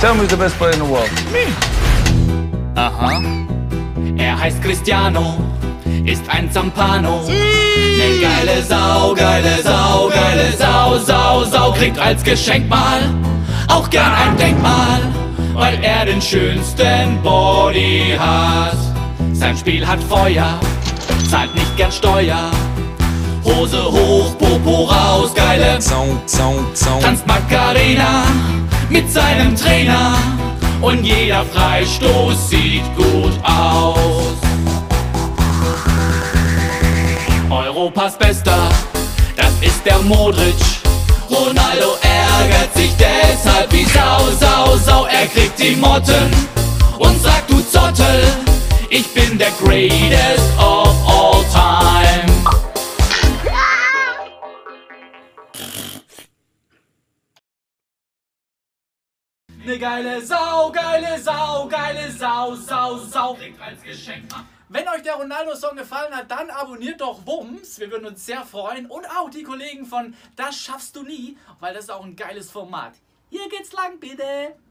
Tell me who's the best player in the world. Aha. Er heißt Cristiano, ist ein Zampano. Ne geile Sau, geile Sau, geile Sau, Sau, Sau. Kriegt als Geschenk mal auch gern ein Denkmal, weil er den schönsten Body hat. Sein Spiel hat Feuer, zahlt nicht gern Steuer. Hose hoch, Popo raus, geile tanzt Macarena mit seinem Trainer. Und jeder Freistoß sieht gut aus. Europas Bester, das ist der Modric. Ronaldo ärgert sich deshalb wie Sau, Sau, Sau. Er kriegt die Motten und sagt, du Zottel, ich bin der Greatest of all time. Ne geile Sau, geile Sau, geile Sau, Sau, Sau. Kriegt als Geschenk. Wenn euch der Ronaldo-Song gefallen hat, dann abonniert doch Wumms. Wir würden uns sehr freuen. Und auch die Kollegen von Das schaffst du nie, weil das ist auch ein geiles Format. Hier geht's lang, bitte.